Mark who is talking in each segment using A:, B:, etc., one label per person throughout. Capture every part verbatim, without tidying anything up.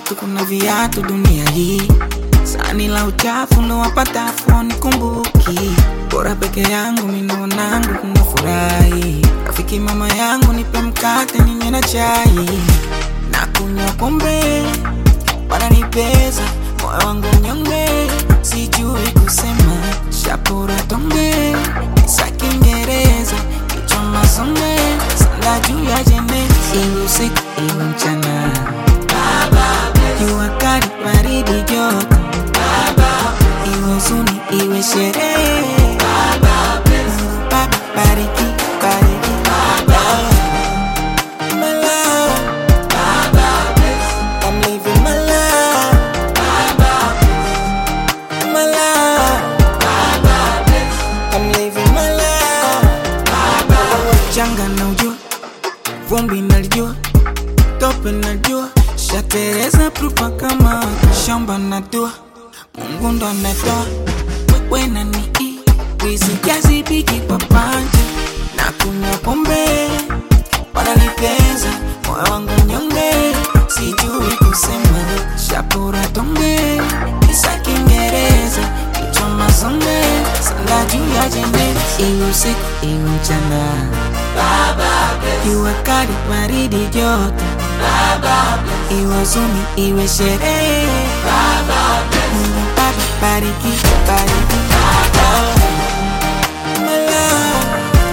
A: watu, kuna viatu dunia hii. Sani la uchafu ndo wapatafu nikumbuki. Bora peke yangu minaonangu kuna furahi. Rafiki mama yangu nipe mkate ninywe na chai. Na kunywa pombe wananipeza, moyo wangu mnyonge, sijui kusema. Shapura tonge, isa Kiingereza, kichwa masonge, sala juu ya jene. Iwe usiku iwe mchana, jua kali baridi joto, iwe huzuni iwe sherehe, Baba bariki, bariki, my love, I'm living my life, my life, I'm living my life. Changa na ujua, vumbi nalijua, tope najua, shatereza prufa kama shamba natua. Mungu ndo anatoa, wewe na ni wizi kiasi biki kwa panja. Na kunywa pombe wananipeza, moyo wangu mnyonge, sijui kusema. Shapura tonge, isa Kiingereza, kichwa masonge, sala juu ya jene. Iwe usiku iwe mchana, jua kali baridi joto, iwe huzuni iwe sherehe, Mungu Baba bariki, bariki, my love,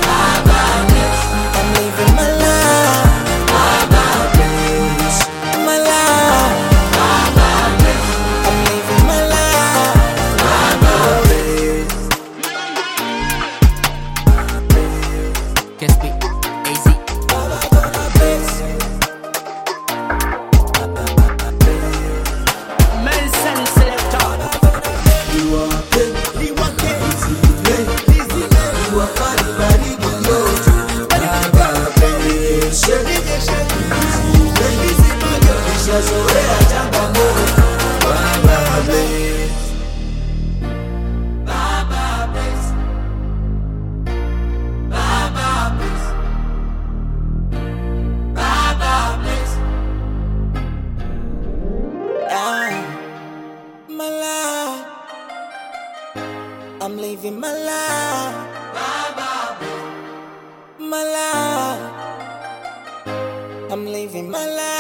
A: I'm living my life, my life, I'm living my life.
B: Guess me, A Z. Medicine selector.
C: You are king, you are king, easy play, easy play. You are funny, body, but no. Baba, baby, shake it, shake it, easy play, easy play. It's just a way I jump on board. Baba, baby. Baba, baby. Baba, baby. Baba, baby.
A: Yeah. My life, I'm living my life, my life, I'm living my life.